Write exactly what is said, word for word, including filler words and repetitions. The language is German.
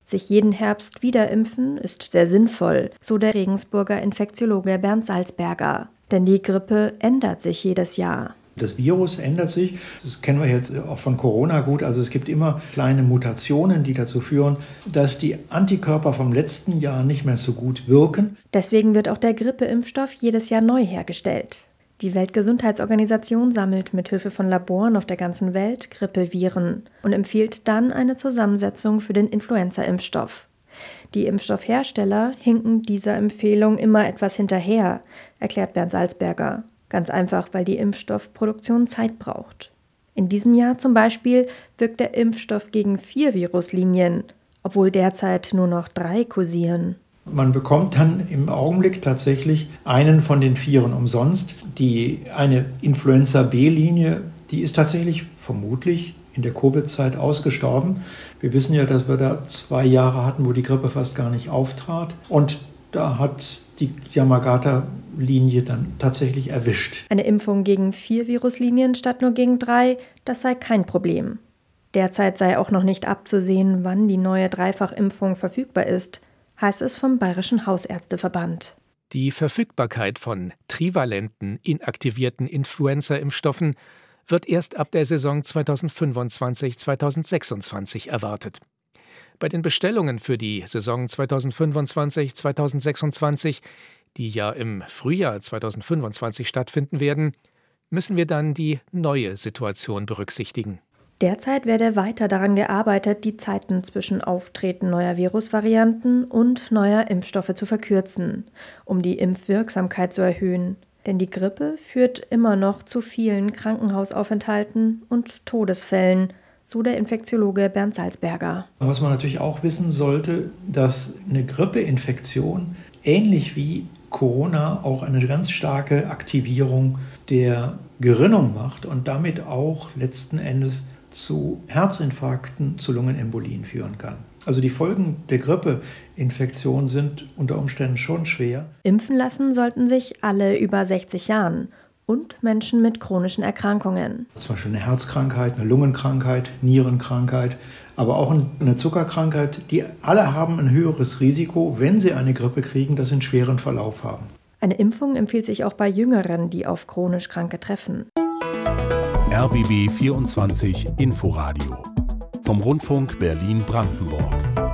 Sich jeden Herbst wieder impfen ist sehr sinnvoll, so der Regensburger Infektiologe Bernd Salzberger. Denn die Grippe ändert sich jedes Jahr. Das Virus ändert sich, das kennen wir jetzt auch von Corona gut, also es gibt immer kleine Mutationen, die dazu führen, dass die Antikörper vom letzten Jahr nicht mehr so gut wirken. Deswegen wird auch der Grippeimpfstoff jedes Jahr neu hergestellt. Die Weltgesundheitsorganisation sammelt mithilfe von Laboren auf der ganzen Welt Grippeviren und empfiehlt dann eine Zusammensetzung für den Influenza-Impfstoff. Die Impfstoffhersteller hinken dieser Empfehlung immer etwas hinterher, erklärt Bernd Salzberger. Ganz einfach, weil die Impfstoffproduktion Zeit braucht. In diesem Jahr zum Beispiel wirkt der Impfstoff gegen vier Viruslinien, obwohl derzeit nur noch drei kursieren. Man bekommt dann im Augenblick tatsächlich einen von den Vieren umsonst. Die eine Influenza-B-Linie, die ist tatsächlich vermutlich in der Covid-Zeit ausgestorben. Wir wissen ja, dass wir da zwei Jahre hatten, wo die Grippe fast gar nicht auftrat. Und da hat die Yamagata-Linie dann tatsächlich erwischt. Eine Impfung gegen vier Viruslinien statt nur gegen drei, das sei kein Problem. Derzeit sei auch noch nicht abzusehen, wann die neue Dreifachimpfung verfügbar ist, heißt es vom Bayerischen Hausärzteverband. Die Verfügbarkeit von trivalenten, inaktivierten Influenza-Impfstoffen wird erst ab der Saison zweitausendfünfundzwanzig zweitausendsechsundzwanzig erwartet. Bei den Bestellungen für die Saison zweitausendfünfundzwanzig zweitausendsechsundzwanzig, die ja im Frühjahr zweitausendfünfundzwanzig stattfinden werden, müssen wir dann die neue Situation berücksichtigen. Derzeit werde weiter daran gearbeitet, die Zeiten zwischen Auftreten neuer Virusvarianten und neuer Impfstoffe zu verkürzen, um die Impfwirksamkeit zu erhöhen. Denn die Grippe führt immer noch zu vielen Krankenhausaufenthalten und Todesfällen, so der Infektiologe Bernd Salzberger. Was man natürlich auch wissen sollte, dass eine Grippeinfektion ähnlich wie Corona auch eine ganz starke Aktivierung der Gerinnung macht und damit auch letzten Endes zu Herzinfarkten, zu Lungenembolien führen kann. Also die Folgen der Grippeinfektion sind unter Umständen schon schwer. Impfen lassen sollten sich alle über sechzig Jahren und Menschen mit chronischen Erkrankungen. Zum Beispiel eine Herzkrankheit, eine Lungenkrankheit, Nierenkrankheit, aber auch eine Zuckerkrankheit. Die alle haben ein höheres Risiko, wenn sie eine Grippe kriegen, dass sie einen schweren Verlauf haben. Eine Impfung empfiehlt sich auch bei Jüngeren, die auf chronisch Kranke treffen. R B B vierundzwanzig Inforadio vom Rundfunk Berlin-Brandenburg.